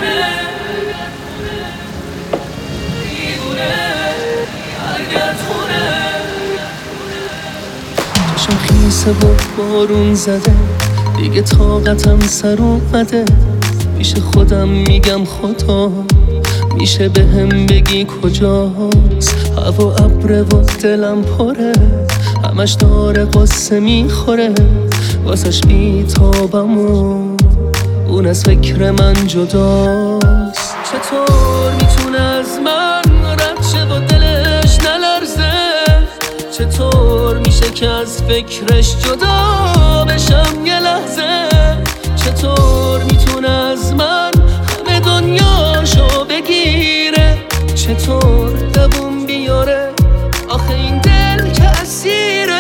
چشم خیسه و بارون زده، دیگه طاقتم سر اومده. میشه خودم میگم خدا، میشه بهم بگی کجاست. هوا ابره و دلم پره، همش داره قصه میخوره. واسش بیتابم و اون از فکر من جداست. چطور میتونه از من رد شه و دلش نلرزه؟ چطور میشه که از فکرش جدا بشم یه لحظه؟ چطور میتونه از من همه دنیاشو بگیره؟ چطور دووم بیاره؟ آخه این دل که اسیره.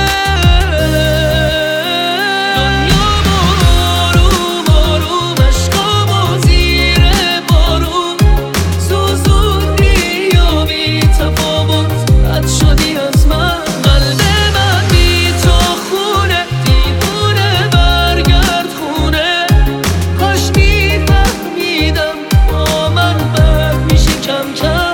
دنیا آروم آروم عشقامو زیر بارون سوزوندی و بی تفاوت رد شدی از من. قلب من بی تو خونه، دیوونه برگرد خونه. کاش میفهمیدم با من بد میشه کم کم.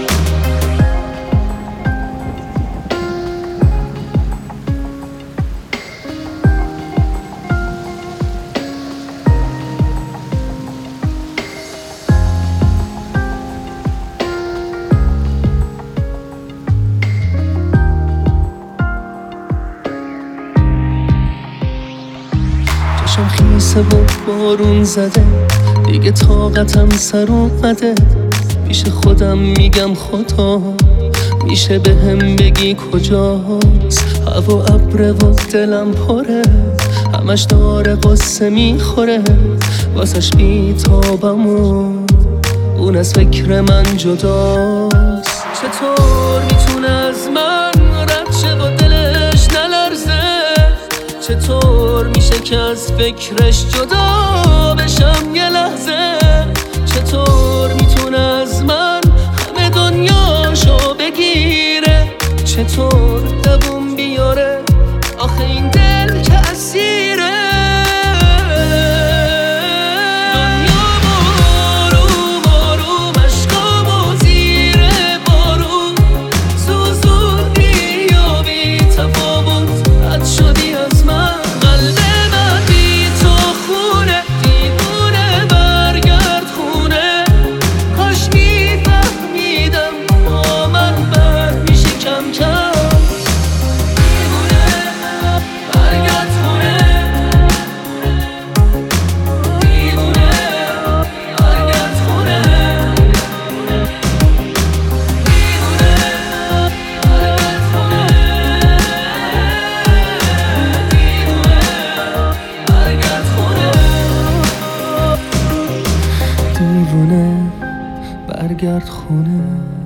چشم خیسه و بارون زده، دیگه طاقتم سر اومده. پیش خودم میگم خدا، میشه بهم بگی کجاست. هوا ابره و دلم پره، همش داره قصه میخوره. واسش بیتابم و اون از فکر من جداست. چطور میتونه از من رد شه و دلش نلرزه؟ چطور میشه که از فکرش جدا بشم یه لحظه؟ چطور میتونه از من همه دنیاشو بگیره؟ چطور دووم بیاره؟ آخه این دل که اسیره. دنیا آروم آروم عشقامو زیر بارون سوزوندی و بی تفاوت رد شدی از من. قلب من بی تو خونه، دیوونه برگرد خونه. کاش میفهمیدم با من بد میشه کم کم. دیوونه برگرد خونه، دیوونه برگرد خونه، دیوونه برگرد خونه، دیوونه برگرد خونه.